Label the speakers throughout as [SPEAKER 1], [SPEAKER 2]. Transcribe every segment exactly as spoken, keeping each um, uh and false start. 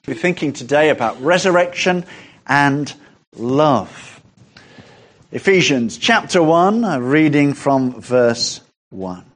[SPEAKER 1] We're thinking today about resurrection and love. Ephesians chapter one, reading from verse one.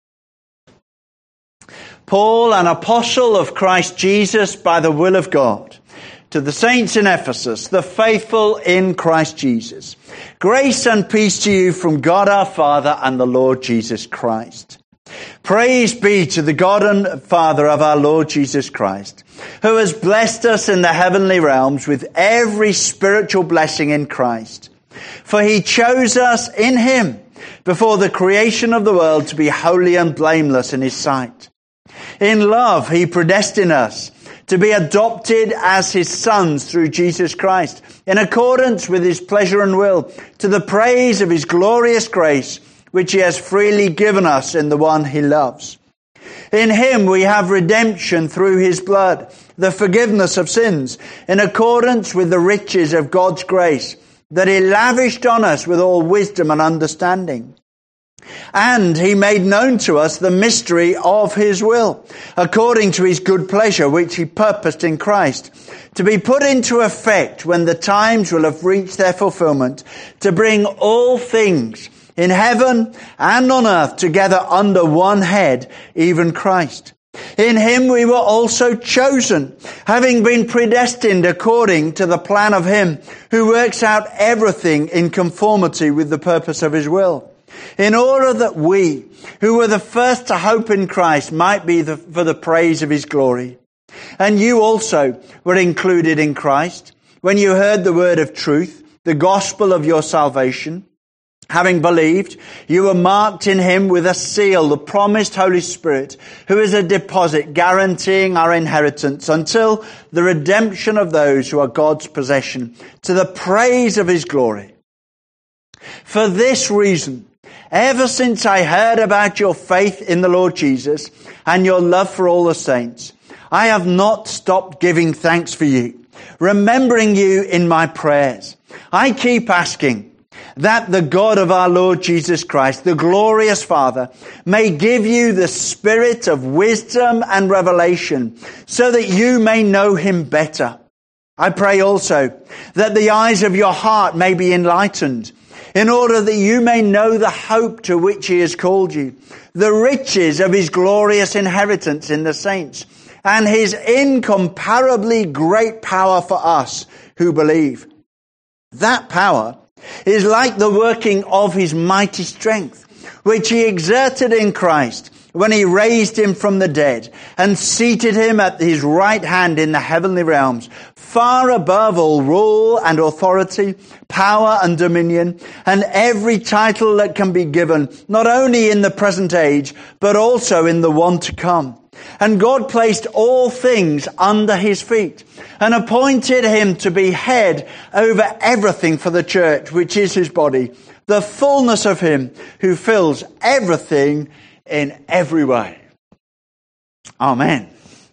[SPEAKER 1] Paul, an apostle of Christ Jesus by the will of God, to the saints in Ephesus, the faithful in Christ Jesus. Grace and peace to you from God our Father and the Lord Jesus Christ. Praise be to the God and Father of our Lord Jesus Christ, who has blessed us in the heavenly realms with every spiritual blessing in Christ. For he chose us in him before the creation of the world to be holy and blameless in his sight. In love, he predestined us to be adopted as his sons through Jesus Christ, in accordance with his pleasure and will, to the praise of his glorious grace, which he has freely given us in the one he loves. In him we have redemption through his blood, the forgiveness of sins, in accordance with the riches of God's grace, that he lavished on us with all wisdom and understanding. And he made known to us the mystery of his will, according to his good pleasure, which he purposed in Christ, to be put into effect when the times will have reached their fulfillment, to bring all things in heaven and on earth together under one head, even Christ. In him we were also chosen, having been predestined according to the plan of him who works out everything in conformity with the purpose of his will, in order that we, who were the first to hope in Christ, might be the, for the praise of his glory. And you also were included in Christ when you heard the word of truth, the gospel of your salvation. Having believed, you were marked in him with a seal, the promised Holy Spirit, who is a deposit guaranteeing our inheritance until the redemption of those who are God's possession, to the praise of his glory. For this reason, ever since I heard about your faith in the Lord Jesus and your love for all the saints, I have not stopped giving thanks for you, remembering you in my prayers. I keep asking that the God of our Lord Jesus Christ, the glorious Father, may give you the spirit of wisdom and revelation, so that you may know him better. I pray also that the eyes of your heart may be enlightened, in order that you may know the hope to which he has called you, the riches of his glorious inheritance in the saints, and his incomparably great power for us who believe. That power is like the working of his mighty strength, which he exerted in Christ when he raised him from the dead and seated him at his right hand in the heavenly realms, far above all rule and authority, power and dominion, and every title that can be given, not only in the present age, but also in the one to come. And God placed all things under his feet and appointed him to be head over everything for the church, which is his body, the fullness of him who fills everything in every way. Amen.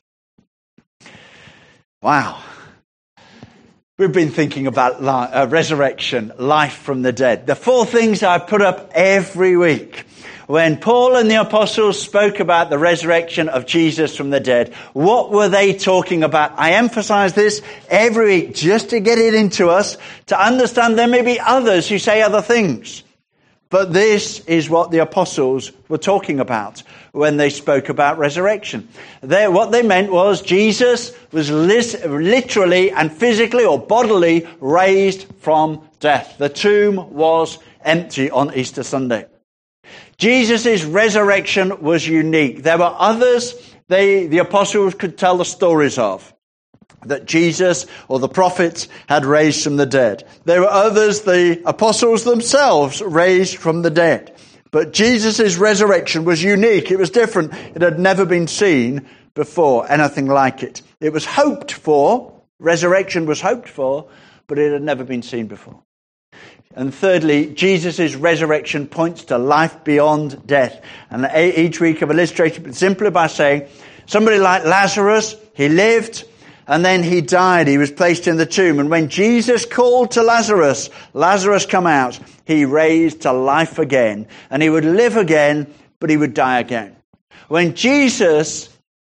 [SPEAKER 1] Wow. We've been thinking about li- uh, resurrection, life from the dead. The four things I put up every week. When Paul and the apostles spoke about the resurrection of Jesus from the dead, what were they talking about? I emphasize this every week just to get it into us, to understand there may be others who say other things. But this is what the apostles were talking about when they spoke about resurrection. They, what they meant was Jesus was lis- literally and physically or bodily raised from death. The tomb was empty on Easter Sunday. Jesus' resurrection was unique. There were others they, the apostles could tell the stories of, that Jesus or the prophets had raised from the dead. There were others the apostles themselves raised from the dead. But Jesus' resurrection was unique. It was different. It had never been seen before, anything like it. It was hoped for. Resurrection was hoped for, but it had never been seen before. And thirdly, Jesus' resurrection points to life beyond death. And each week I've illustrated it simply by saying, somebody like Lazarus, he lived, and then he died. He was placed in the tomb. And when Jesus called to Lazarus, Lazarus come out, he raised to life again. And he would live again, but he would die again. When Jesus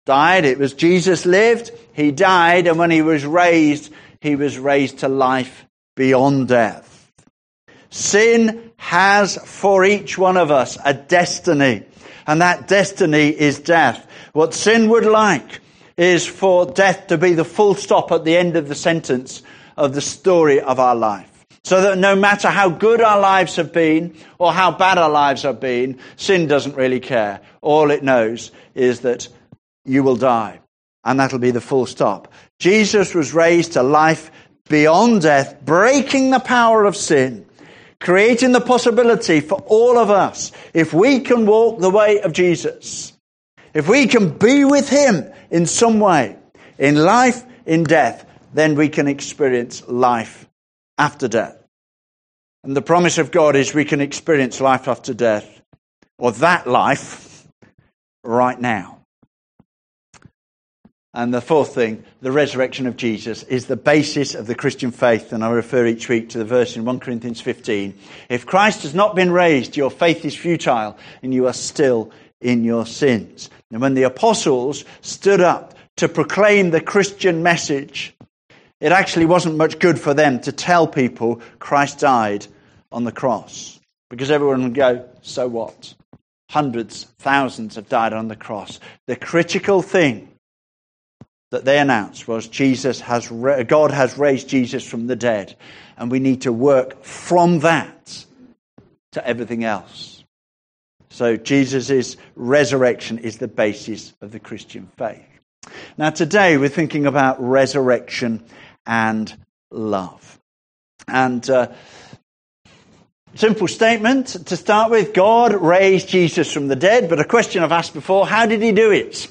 [SPEAKER 1] died. It was Jesus lived, he died, and when he was raised, he was raised to life beyond death. Sin has for each one of us a destiny, and that destiny is death. What sin would like is for death to be the full stop at the end of the sentence of the story of our life. So that no matter how good our lives have been or how bad our lives have been, sin doesn't really care. All it knows is that you will die, and that'll be the full stop. Jesus was raised to life beyond death, breaking the power of sin, creating the possibility for all of us, if we can walk the way of Jesus, if we can be with him in some way, in life, in death, then we can experience life after death. And the promise of God is we can experience life after death, or that life, right now. And the fourth thing, the resurrection of Jesus, is the basis of the Christian faith. And I refer each week to the verse in First Corinthians fifteen. If Christ has not been raised, your faith is futile, and you are still in your sins. And when the apostles stood up to proclaim the Christian message, it actually wasn't much good for them to tell people Christ died on the cross. Because everyone would go, so what? Hundreds, thousands have died on the cross. The critical thing that they announced was Jesus has, God has raised Jesus from the dead. And we need to work from that to everything else. So Jesus' resurrection is the basis of the Christian faith. Now today we're thinking about resurrection and love. And uh, simple statement to start with, God raised Jesus from the dead, but a question I've asked before, how did he do it?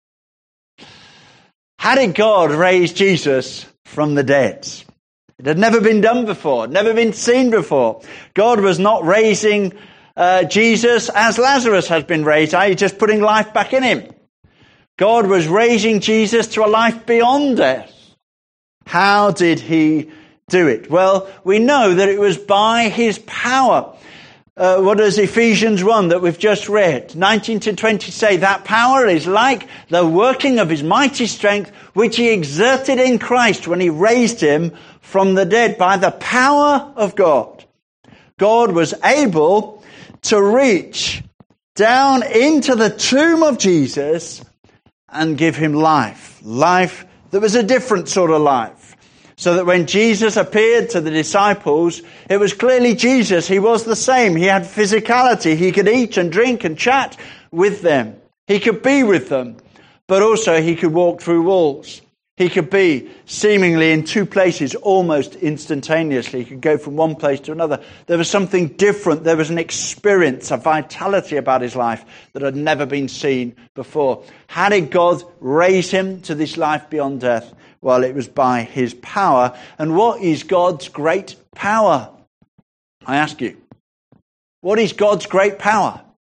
[SPEAKER 1] How did God raise Jesus from the dead? It had never been done before, never been seen before. God was not raising uh, Jesus as Lazarus had been raised, that is, just putting life back in him. God was raising Jesus to a life beyond death. How did he do it? Well, we know that it was by his power. Uh, what does Ephesians one that we've just read, nineteen to twenty say? That power is like the working of his mighty strength, which he exerted in Christ when he raised him from the dead. By the power of God, God was able to reach down into the tomb of Jesus and give him life. Life that was a different sort of life. So that when Jesus appeared to the disciples, it was clearly Jesus. He was the same. He had physicality. He could eat and drink and chat with them. He could be with them. But also he could walk through walls. He could be seemingly in two places almost instantaneously. He could go from one place to another. There was something different. There was an experience, a vitality about his life that had never been seen before. How did God raise him to this life beyond death? Well, it was by his power. And what is God's great power? I ask you. What is God's great power?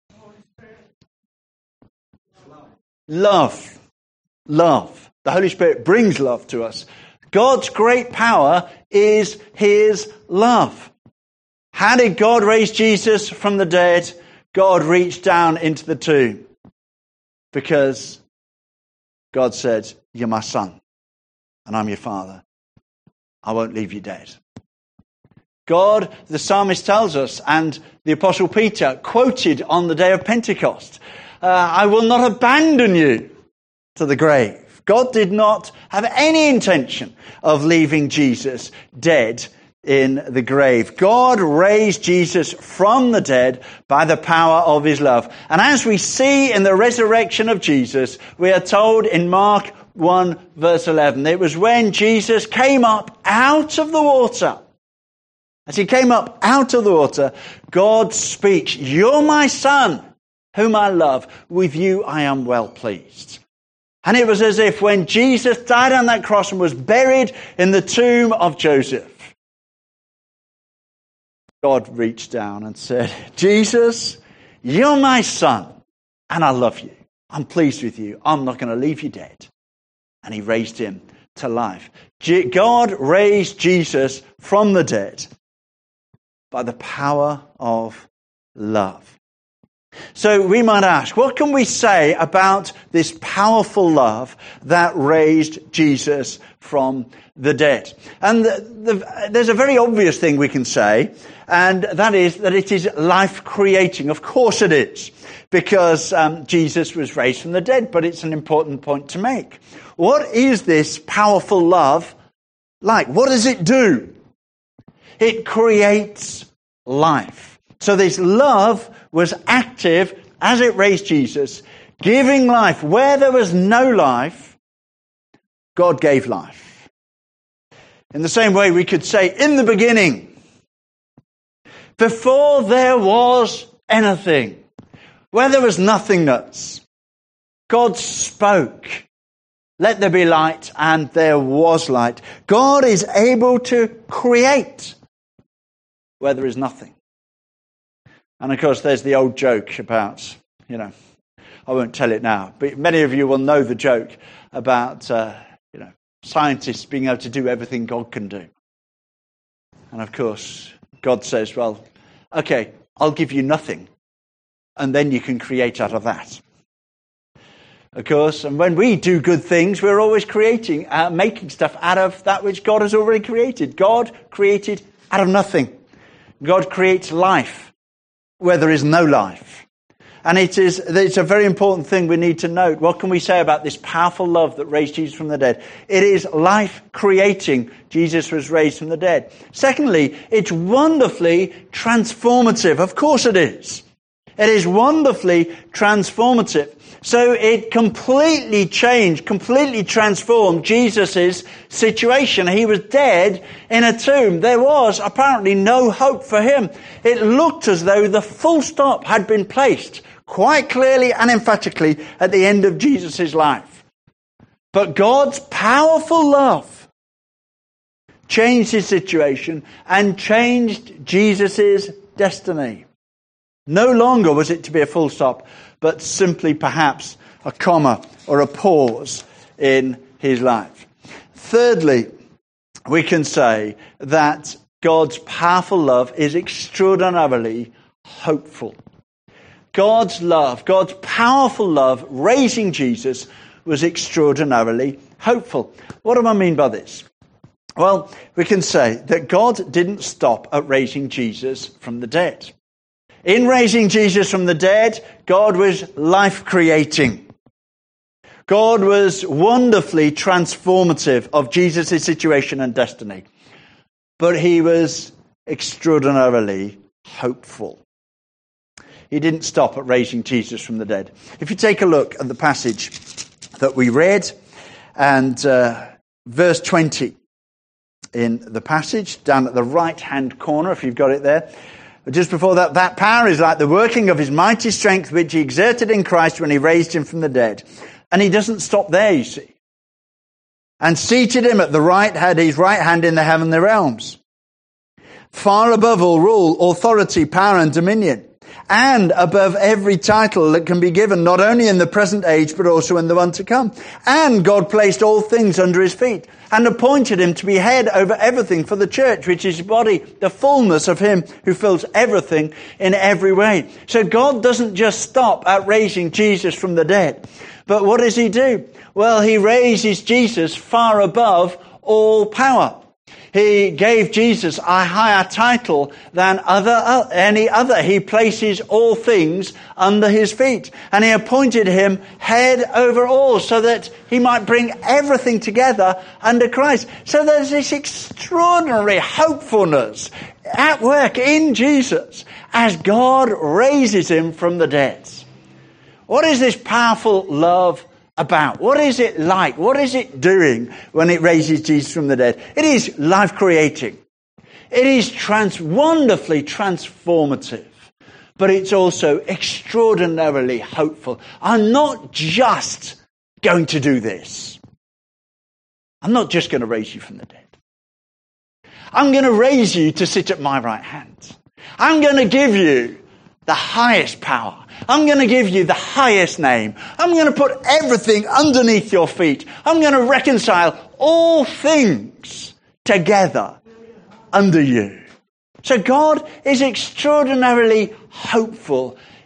[SPEAKER 1] Love. Love. The Holy Spirit brings love to us. God's great power is his love. How did God raise Jesus from the dead? God reached down into the tomb. Because God said, you're my son. And I'm your father. I won't leave you dead. God, the psalmist tells us, and the Apostle Peter quoted on the day of Pentecost, uh, I will not abandon you to the grave. God did not have any intention of leaving Jesus dead in the grave. God raised Jesus from the dead by the power of his love. And as we see in the resurrection of Jesus, we are told in Mark one verse eleven, it was when Jesus came up out of the water. As he came up out of the water, God speaks, you're my son, whom I love. With you I am well pleased. And it was as if when Jesus died on that cross and was buried in the tomb of Joseph, God reached down and said, Jesus, you're my son, and I love you. I'm pleased with you. I'm not going to leave you dead. And he raised him to life. God raised Jesus from the dead by the power of love. So we might ask, what can we say about this powerful love that raised Jesus from the dead? And the, the, there's a very obvious thing we can say, and that is that it is life-creating. Of course it is, because um, Jesus was raised from the dead, but it's an important point to make. What is this powerful love like? What does it do? It creates life. So this love was active as it raised Jesus, giving life. Where there was no life, God gave life. In the same way, we could say, in the beginning, before there was anything, where there was nothingness, God spoke, let there be light, and there was light. God is able to create where there is nothing. And of course, there's the old joke about, you know, I won't tell it now, but many of you will know the joke about, uh, you know, scientists being able to do everything God can do. And of course, God says, well, okay, I'll give you nothing, and then you can create out of that. Of course, and when we do good things, we're always creating, uh, making stuff out of that which God has already created. God created out of nothing. God creates life where there is no life. And it is, it's a very important thing we need to note. What can we say about this powerful love that raised Jesus from the dead? It is life-creating. Jesus was raised from the dead. Secondly, it's wonderfully transformative. Of course it is. It is wonderfully transformative. So it completely changed, completely transformed Jesus' situation. He was dead in a tomb. There was apparently no hope for him. It looked as though the full stop had been placed quite clearly and emphatically at the end of Jesus' life. But God's powerful love changed his situation and changed Jesus' destiny. No longer was it to be a full stop, but simply perhaps a comma or a pause in his life. Thirdly, we can say that God's powerful love is extraordinarily hopeful. God's love, God's powerful love, raising Jesus, was extraordinarily hopeful. What do I mean by this? Well, we can say that God didn't stop at raising Jesus from the dead. In raising Jesus from the dead, God was life-creating. God was wonderfully transformative of Jesus' situation and destiny. But he was extraordinarily hopeful. He didn't stop at raising Jesus from the dead. If you take a look at the passage that we read, and uh, verse twenty in the passage, down at the right-hand corner, if you've got it there, just before that, that power is like the working of his mighty strength, which he exerted in Christ when he raised him from the dead. And he doesn't stop there, you see. And seated him at the right hand, his right hand in the heavenly realms, far above all rule, authority, power, and dominion, and above every title that can be given, not only in the present age, but also in the one to come. And God placed all things under his feet, and appointed him to be head over everything for the church, which is his body, the fullness of him who fills everything in every way. So God doesn't just stop at raising Jesus from the dead. But what does he do? Well, he raises Jesus far above all power. He gave Jesus a higher title than other, uh, any other. He places all things under his feet. And he appointed him head over all so that he might bring everything together under Christ. So there's this extraordinary hopefulness at work in Jesus as God raises him from the dead. What is this powerful love about? What is it like? What is it doing when it raises Jesus from the dead? It is life-creating. It is trans- wonderfully transformative. But it's also extraordinarily hopeful. I'm not just going to do this. I'm not just going to raise you from the dead. I'm going to raise you to sit at my right hand. I'm going to give you the highest power. I'm going to give you the highest name. I'm going to put everything underneath your feet. I'm going to reconcile all things together under you. So God is extraordinarily hopeful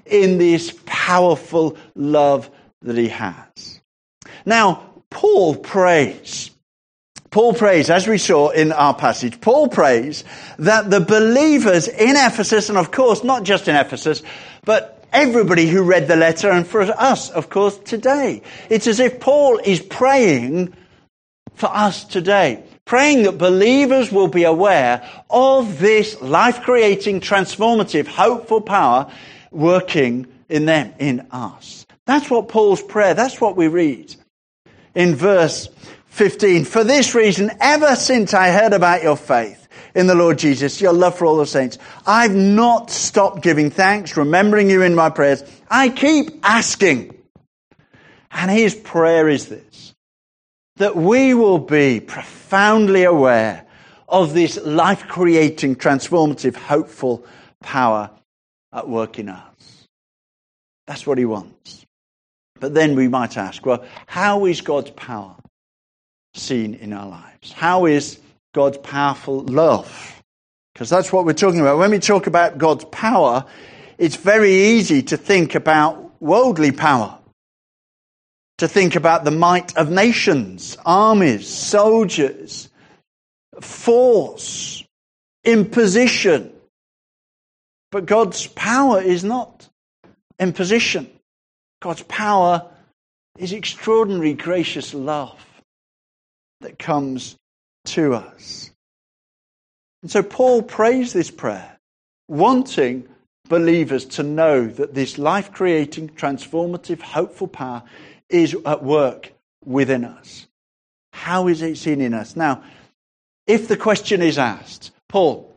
[SPEAKER 1] in this powerful love that he has. Now, Paul prays. Paul prays, as we saw in our passage, Paul prays that the believers in Ephesus, and of course, not just in Ephesus, but everybody who read the letter, and for us, of course, today. It's as if Paul is praying for us today, praying that believers will be aware of this life-creating, transformative, hopeful power working in them, in us. That's what Paul's prayer, that's what we read in verse fifteen. For this reason, ever since I heard about your faith in the Lord Jesus, your love for all the saints, I've not stopped giving thanks, remembering you in my prayers. I keep asking. And his prayer is this, that we will be profoundly aware of this life-creating, transformative, hopeful power at work in us. That's what he wants. But then we might ask, well, how is God's power seen in our lives? How is God's powerful love? Because that's what we're talking about. When we talk about God's power, it's very easy to think about worldly power, to think about the might of nations, armies, soldiers, force, imposition. But God's power is not imposition. God's power is extraordinary, gracious love that comes to us. And so Paul prays this prayer, wanting believers to know that this life-creating, transformative, hopeful power is at work within us. How is it seen in us? Now, if the question is asked, Paul,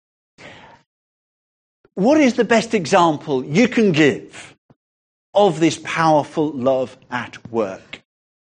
[SPEAKER 1] what is the best example you can give of this powerful love at work?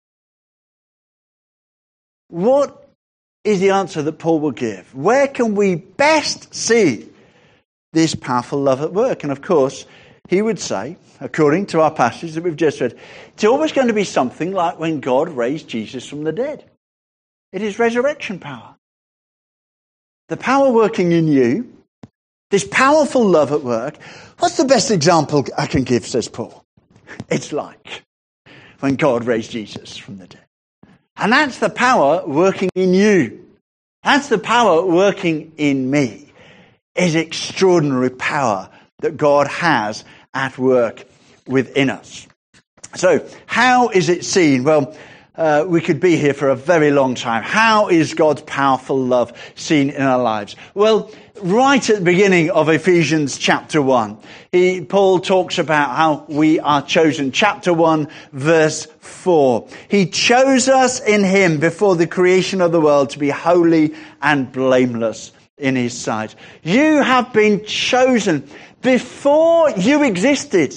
[SPEAKER 1] What is the answer that Paul will give? Where can we best see this powerful love at work? And of course, he would say, according to our passage that we've just read, it's always going to be something like when God raised Jesus from the dead. It is resurrection power. The power working in you, this powerful love at work. What's the best example I can give, says Paul? It's like when God raised Jesus from the dead. And that's the power working in you. That's the power working in me. Is extraordinary power that God has at work within us. So, how is it seen? Well, uh, we could be here for a very long time. How is God's powerful love seen in our lives? Well, right at the beginning of Ephesians chapter one, he, Paul talks about how we are chosen. Chapter one, verse four. He chose us in him before the creation of the world to be holy and blameless in his sight. You have been chosen before you existed.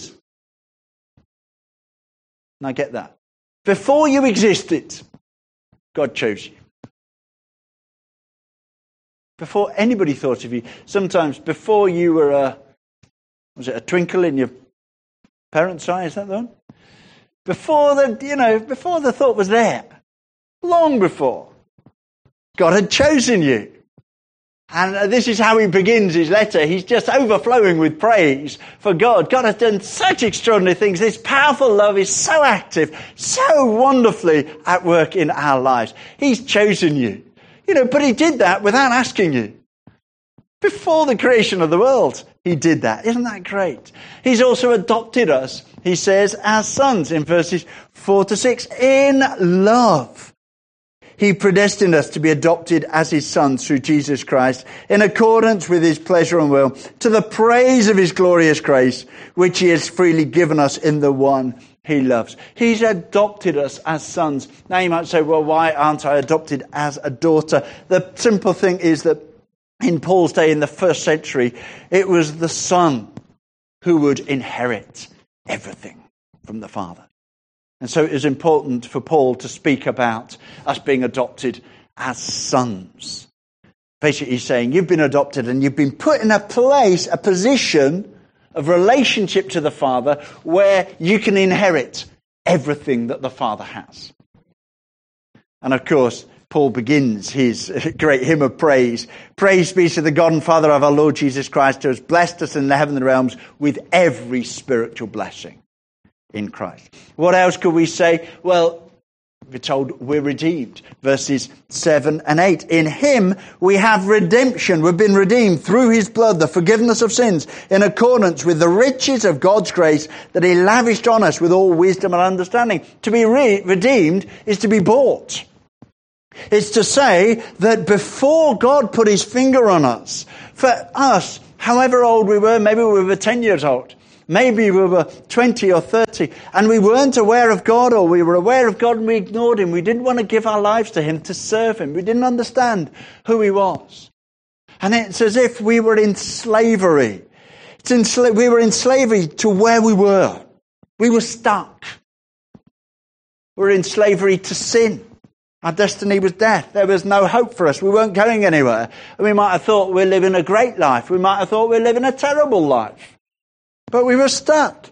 [SPEAKER 1] Now get that. Before you existed, God chose you. Before anybody thought of you. Sometimes before you were a, was it a twinkle in your parents' eye? Is that the one? Before the, you know, before the thought was there. Long before. God had chosen you. And this is how he begins his letter. He's just overflowing with praise for God. God has done such extraordinary things. This powerful love is so active, so wonderfully at work in our lives. He's chosen you. You know, but he did that without asking you. Before the creation of the world, he did that. Isn't that great? He's also adopted us, he says, as sons in verses four to six. In love, he predestined us to be adopted as his sons through Jesus Christ, in accordance with his pleasure and will, to the praise of his glorious grace, which he has freely given us in the one he loves. He's adopted us as sons. Now you might say, well, why aren't I adopted as a daughter? The simple thing is that in Paul's day, in the first century, it was the son who would inherit everything from the father. And so it is important for Paul to speak about us being adopted as sons. Basically, he's saying you've been adopted and you've been put in a place, a position of relationship to the Father where you can inherit everything that the Father has. And of course, Paul begins his great hymn of praise. Praise be to the God and Father of our Lord Jesus Christ, who has blessed us in the heavenly realms with every spiritual blessing in Christ. What else could we say? Well, we're told we're redeemed. Verses seven and eight. In him we have redemption. We've been redeemed through his blood, the forgiveness of sins, in accordance with the riches of God's grace that he lavished on us with all wisdom and understanding. To be re- redeemed is to be bought. It's to say that before God put his finger on us, for us, however old we were, maybe we were ten years old, maybe we were twenty or thirty, and we weren't aware of God, or we were aware of God and we ignored him. We didn't want to give our lives to him, to serve him. We didn't understand who he was. And it's as if we were in slavery. It's in sla- we were in slavery to where we were. We were stuck. We were in slavery to sin. Our destiny was death. There was no hope for us. We weren't going anywhere. And we might have thought we're living a great life. We might have thought we're living a terrible life. But we were stuck.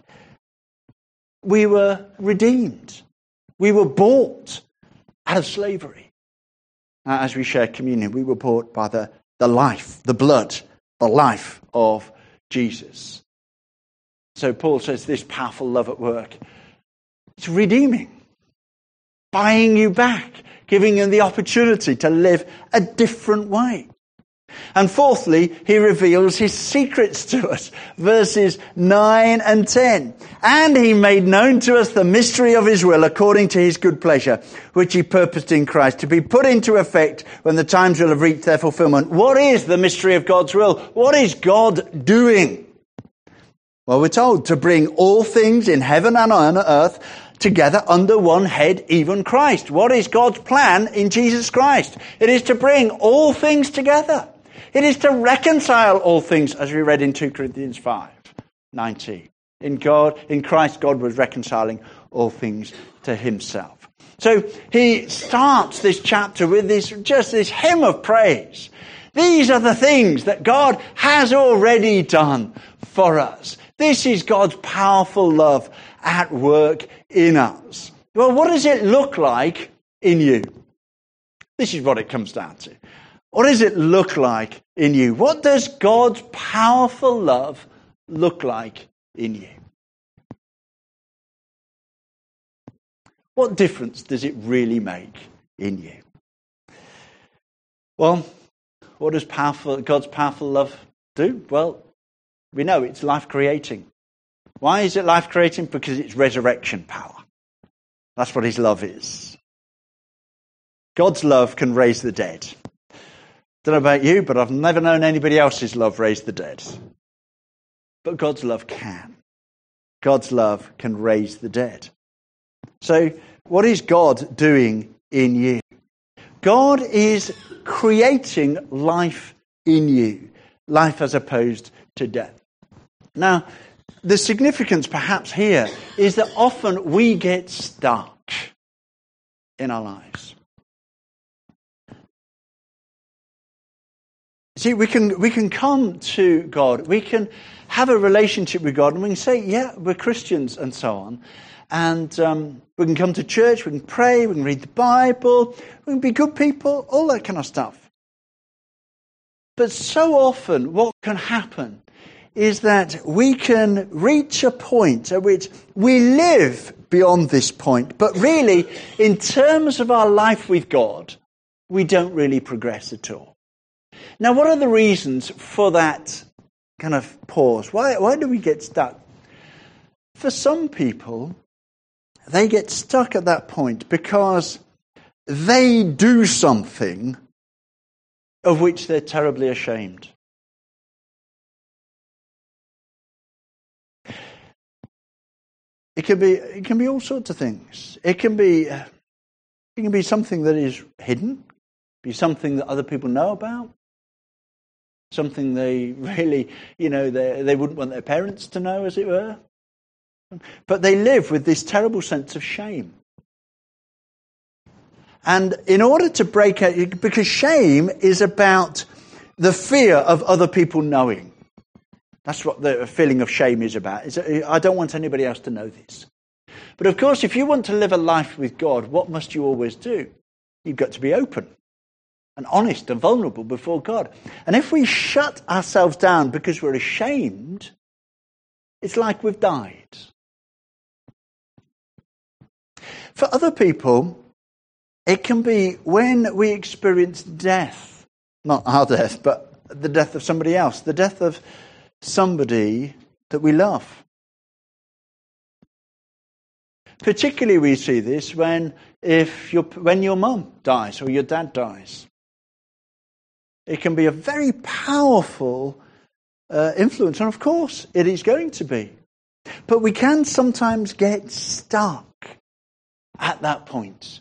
[SPEAKER 1] We were redeemed. We were bought out of slavery. Now, as we share communion, we were bought by the, the life, the blood, the life of Jesus. So Paul says this powerful love at work. It's redeeming. Buying you back. Giving you the opportunity to live a different way. And fourthly, he reveals his secrets to us. Verses nine and ten. And he made known to us the mystery of his will according to his good pleasure, which he purposed in Christ, to be put into effect when the times will have reached their fulfillment. What is the mystery of God's will? What is God doing? Well, we're told to bring all things in heaven and on earth together under one head, even Christ. What is God's plan in Jesus Christ? It is to bring all things together. It is to reconcile all things, as we read in Second Corinthians five nineteen. In God, in Christ, God was reconciling all things to himself. So he starts this chapter with this, just this hymn of praise. These are the things that God has already done for us. This is God's powerful love at work in us. Well, what does it look like in you? This is what it comes down to. What does it look like in you? What does God's powerful love look like in you? What difference does it really make in you? Well, what does powerful, God's powerful love do? Well, we know it's life-creating. Why is it life-creating? Because it's resurrection power. That's what his love is. God's love can raise the dead. Don't know about you, but I've never known anybody else's love raise the dead. But God's love can. God's love can raise the dead. So, what is God doing in you? God is creating life in you. Life as opposed to death. Now, the significance perhaps here is that often we get stuck in our lives. See, we can we can come to God, we can have a relationship with God, and we can say, yeah, we're Christians and so on. And um, we can come to church, we can pray, we can read the Bible, we can be good people, all that kind of stuff. But so often what can happen is that we can reach a point at which we live beyond this point. But really, in terms of our life with God, we don't really progress at all. Now, what are the reasons for that kind of pause? Why, why do we get stuck? For some people, they get stuck at that point because they do something of which they're terribly ashamed. It can be it can be all sorts of things. It can be it can be something that is hidden, be something that other people know about, something they really, you know, they they wouldn't want their parents to know, as it were. But they live with this terrible sense of shame. And in order to break out, because shame is about the fear of other people knowing. That's what the feeling of shame is about. Is I don't want anybody else to know this. But of course, if you want to live a life with God, what must you always do? You've got to be open and honest and vulnerable before God. And if we shut ourselves down because we're ashamed, it's like we've died. For other people, it can be when we experience death. Not our death, but the death of somebody else. The death of somebody that we love. Particularly we see this when if your when your mum dies or your dad dies. It can be a very powerful uh, influence, and of course it is going to be. But we can sometimes get stuck at that point.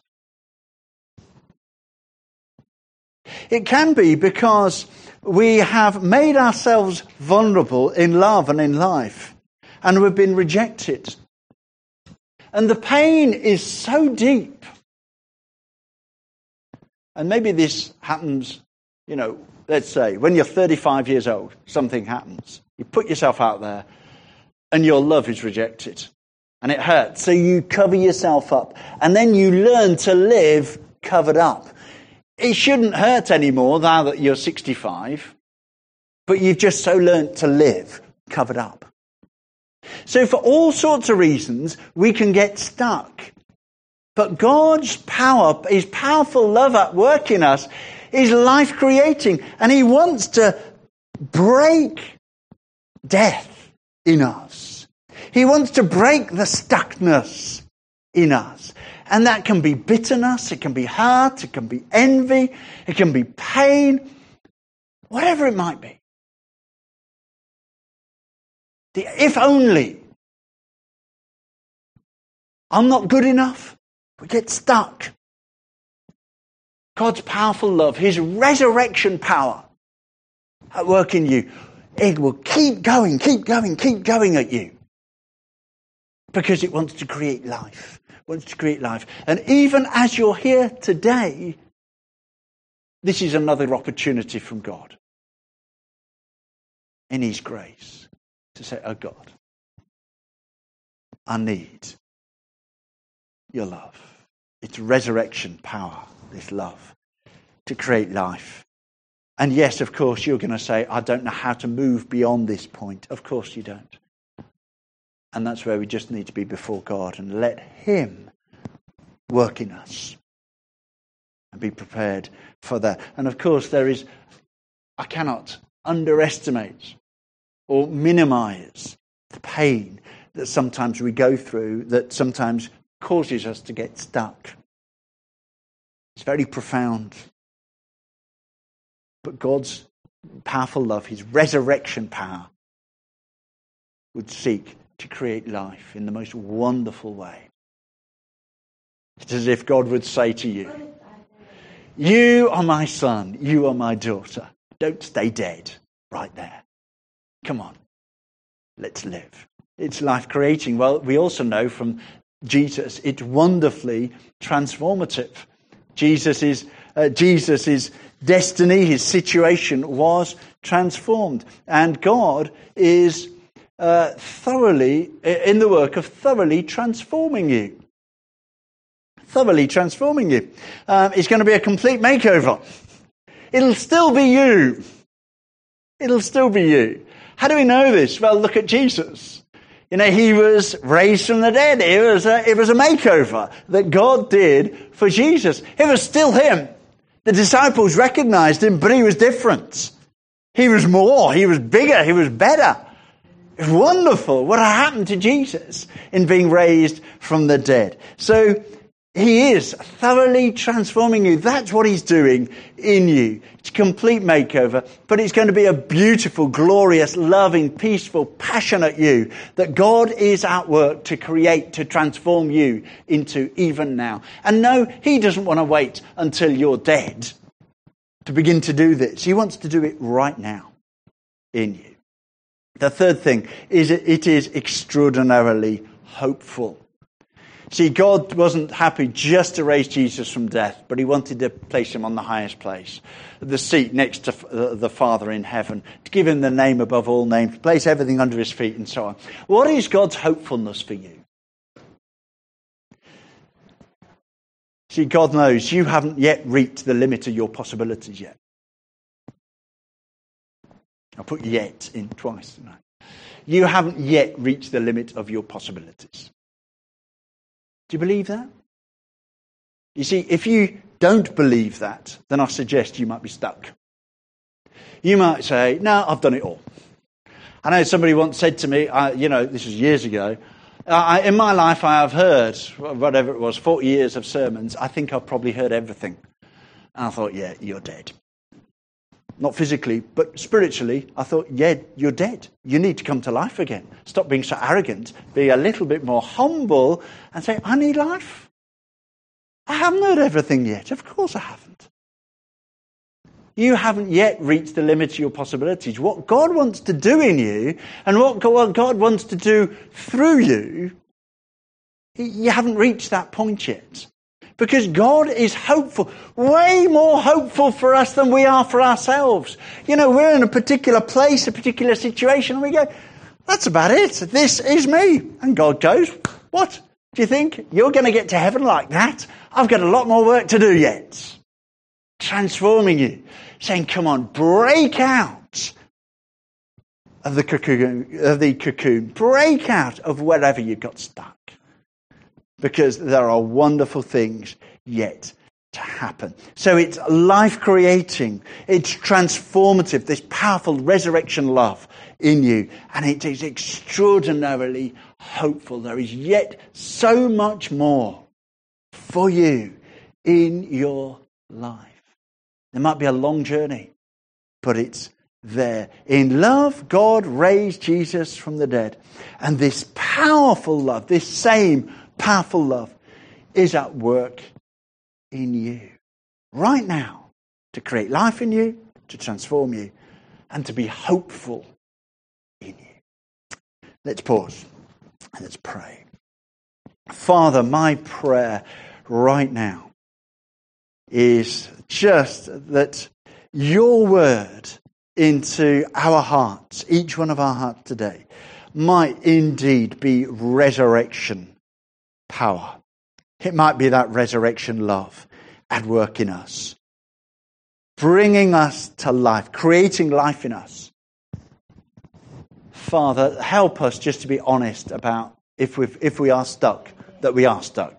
[SPEAKER 1] It can be because we have made ourselves vulnerable in love and in life, and we've been rejected. And the pain is so deep. And maybe this happens, you know, let's say when you're thirty-five years old, something happens. You put yourself out there and your love is rejected. And it hurts. So you cover yourself up. And then you learn to live covered up. It shouldn't hurt anymore now that you're sixty-five. But you've just so learned to live covered up. So for all sorts of reasons, we can get stuck. But God's power, His powerful love at work in us, is life-creating. And He wants to break death in us. He wants to break the stuckness in us. And that can be bitterness, it can be hurt, it can be envy, it can be pain, whatever it might be. The if only. I'm not good enough. We get stuck. God's powerful love, His resurrection power at work in you, it will keep going, keep going, keep going at you. Because it wants to create life. It wants to create life. And even as you're here today, this is another opportunity from God. In His grace. To say, oh God, I need your love. It's resurrection power, this love, to create life. And yes, of course, you're going to say, I don't know how to move beyond this point. Of course you don't. And that's where we just need to be before God and let Him work in us. And be prepared for that. And of course, there is, I cannot underestimate or minimize the pain that sometimes we go through, that sometimes causes us to get stuck. It's very profound. But God's powerful love, His resurrection power, would seek to create life in the most wonderful way. It's as if God would say to you, you are my son, you are my daughter. Don't stay dead right there. Come on, let's live. It's life-creating. Well, we also know from Jesus, it's wonderfully transformative. Jesus' uh, Jesus's destiny, his situation was transformed. And God is uh, thoroughly, in the work of thoroughly transforming you. Thoroughly transforming you. Um, it's going to be a complete makeover. It'll still be you. It'll still be you. How do we know this? Well, look at Jesus. You know, He was raised from the dead. It was a, it was a makeover that God did for Jesus. It was still Him. The disciples recognized Him, but He was different. He was more. He was bigger. He was better. It was wonderful what had happened to Jesus in being raised from the dead. So He is thoroughly transforming you. That's what He's doing in you. It's a complete makeover, but it's going to be a beautiful, glorious, loving, peaceful, passionate you that God is at work to create, to transform you into even now. And no, He doesn't want to wait until you're dead to begin to do this. He wants to do it right now in you. The third thing is it is extraordinarily hopeful. See, God wasn't happy just to raise Jesus from death, but He wanted to place Him on the highest place, the seat next to the Father in heaven, to give Him the name above all names, place everything under His feet and so on. What is God's hopefulness for you? See, God knows you haven't yet reached the limit of your possibilities yet. I put yet in twice tonight. You haven't yet reached the limit of your possibilities. Do you believe that? You see, if you don't believe that, then I suggest you might be stuck. You might say, no, I've done it all. I know somebody once said to me, uh, you know, this was years ago, uh, in my life I have heard, whatever it was, forty years of sermons. I think I've probably heard everything. And I thought, yeah, you're dead. Not physically, but spiritually, I thought, yeah, you're dead. You need to come to life again. Stop being so arrogant. Be a little bit more humble and say, I need life. I haven't heard everything yet. Of course I haven't. You haven't yet reached the limit of your possibilities. What God wants to do in you and what God wants to do through you, you haven't reached that point yet. Because God is hopeful, way more hopeful for us than we are for ourselves. You know, we're in a particular place, a particular situation, and we go, that's about it. This is me. And God goes, what? Do you think you're going to get to heaven like that? I've got a lot more work to do yet. Transforming you. Saying, come on, break out of the cocoon, of the cocoon. Break out of wherever you got stuck. Because there are wonderful things yet to happen. So it's life-creating. It's transformative. This powerful resurrection love in you. And it is extraordinarily hopeful. There is yet so much more for you in your life. There might be a long journey, but it's there. In love, God raised Jesus from the dead. And this powerful love, this same powerful love, is at work in you right now to create life in you, to transform you, and to be hopeful in you. Let's pause and let's pray. Father, my prayer right now is just that your word into our hearts, each one of our hearts today, might indeed be resurrection power. It might be that resurrection love at work in us, bringing us to life, creating life in us. Father, help us just to be honest about if we if we are stuck, that we are stuck.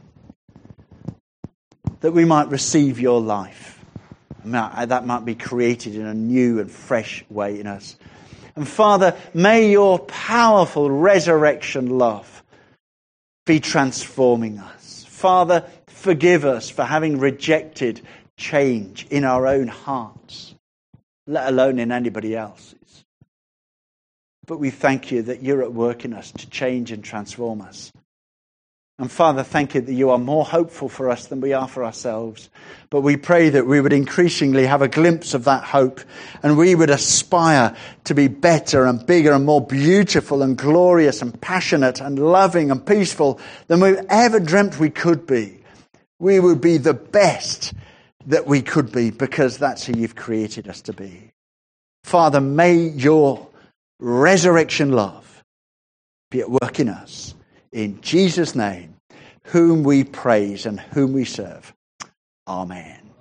[SPEAKER 1] That we might receive your life. That might be created in a new and fresh way in us. And Father, may your powerful resurrection love be transforming us. Father, forgive us for having rejected change in our own hearts, let alone in anybody else's. But we thank you that you're at work in us to change and transform us. And Father, thank you that you are more hopeful for us than we are for ourselves. But we pray that we would increasingly have a glimpse of that hope, and we would aspire to be better and bigger and more beautiful and glorious and passionate and loving and peaceful than we've ever dreamt we could be. We would be the best that we could be because that's who you've created us to be. Father, may your resurrection love be at work in us. In Jesus' name, whom we praise and whom we serve. Amen.